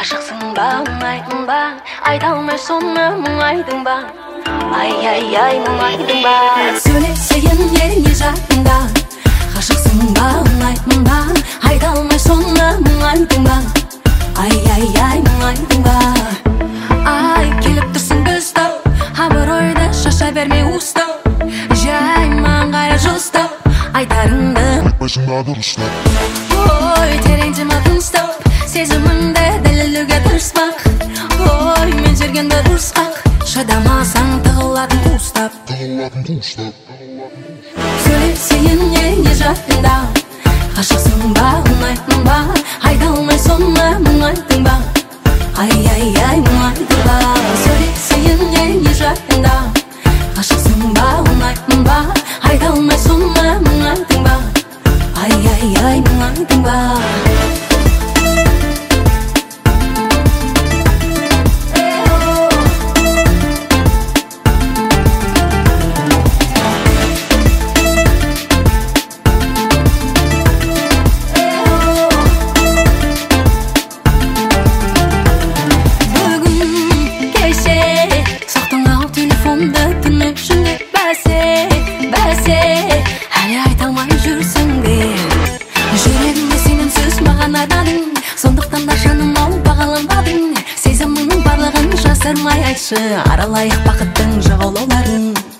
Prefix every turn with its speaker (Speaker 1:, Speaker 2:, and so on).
Speaker 1: Ғашықсың ба, мұңайдың ба, айта алмай соны мұңайдың ба? Ай, мұңайдың ба? Сөйлесейін еріне жатында. Ғашықсың ба, мұңайдың ба, айта алмай соны мұңайдың ба? Ай, мұңайдың ба? Ай, келіп тұрсың күзді, абыройды шаша берме уысты. Жай маңғайы жосты, айтарыңды
Speaker 2: айтпайсың ба дұрыстап.
Speaker 1: Ой, тереңде ма тыныстап, сезіміңді дәлелдеуге тырыспақ. Ой, мен жүргенді дұрысқақ, шыдамасаң тығылатын қуыстап. Сөйлесейін еріне жатында. Ғашықсың ба, мұңайдың ба, айта алмай соны мұңайдың ба? Ай, мұңайдың ба? Сөйлесейін еріне жатында. Ғашықсың ба, мұңайдың ба, айта алмай соны мұңайдың ба? Ай, мұңайдың ба? Әлі айта алмай жүрсің бе? Жүрегімде сенің сөз маған айтадың, сондықтан да жаным ау бағаланбадың. Сезіміңнің барлығын жасырмай айтшы, аралайық бақыттың жағалауларын.